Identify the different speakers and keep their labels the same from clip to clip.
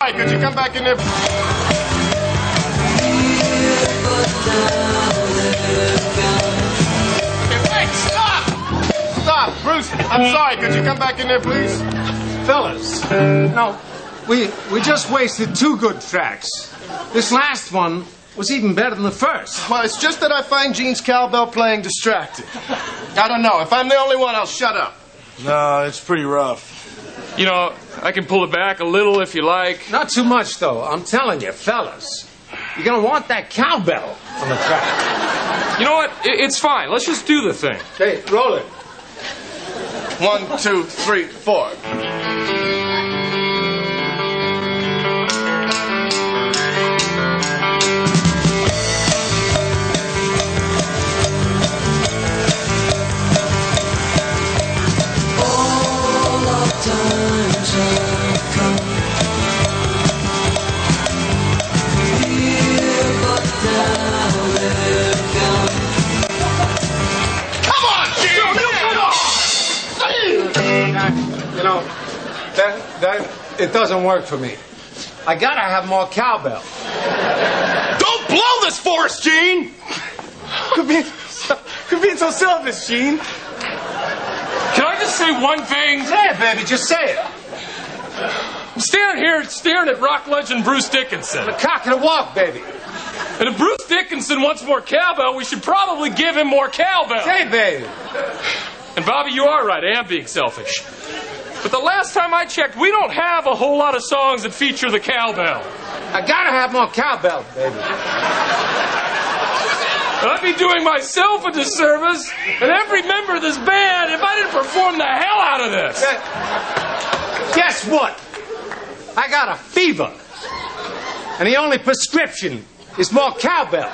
Speaker 1: sorry. Could you come back in there? Hey, stop! Stop, Bruce. I'm sorry. Could you come back in there, please?
Speaker 2: Fellas, no, we just wasted 2 good tracks. This last one was even better than the first.
Speaker 1: Well, it's just that I find Gene's cowbell playing distracting. I don't know. If I'm the only one, I'll shut up.
Speaker 3: No, it's pretty rough.
Speaker 4: You know, I can pull it back a little if you like.
Speaker 2: Not too much, though. I'm telling you, fellas, you're going to want that cowbell on the track.
Speaker 4: You know what? It's fine. Let's just do the thing.
Speaker 2: Okay, roll it.
Speaker 1: 1, 2, 3, 4.
Speaker 2: You know, that it doesn't work for me. I gotta have more cowbell.
Speaker 3: Don't blow this for us, Gene!
Speaker 2: Quit being so selfish, Gene.
Speaker 4: Can I just say one thing?
Speaker 2: Say it, baby. Just say it.
Speaker 4: I'm standing here staring at rock legend Bruce Dickinson.
Speaker 2: The cock and a walk, baby.
Speaker 4: And if Bruce Dickinson wants more cowbell, we should probably give him more cowbell.
Speaker 2: Say, baby.
Speaker 4: And Bobby, you are right. I am being selfish. But the last time I checked, we don't have a whole lot of songs that feature the cowbell.
Speaker 2: I gotta have more cowbell, baby.
Speaker 4: And I'd be doing myself a disservice and every member of this band if I didn't perform the hell out of this.
Speaker 2: Guess what? I got a fever. And the only prescription is more cowbell.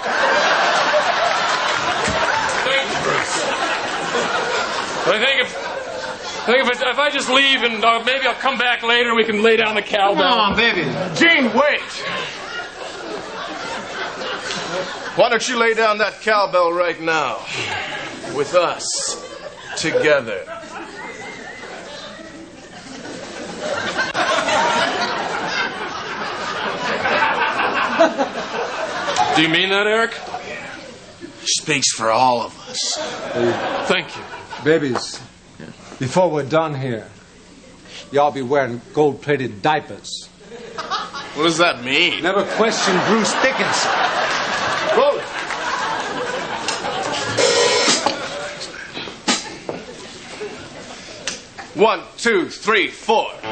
Speaker 4: Thank you, Bruce. But I think if I just leave and maybe I'll come back later and we can lay down the cowbell.
Speaker 2: Come on, baby.
Speaker 1: Gene, wait. Why don't you lay down that cowbell right now with us together?
Speaker 4: Do you mean that, Eric?
Speaker 3: Speaks for all of us.
Speaker 4: Thank you.
Speaker 2: Babies, before we're done here, y'all be wearing gold-plated diapers.
Speaker 1: What does that mean?
Speaker 2: Never question Bruce Dickinson. Roll it.
Speaker 1: One, two, three, four.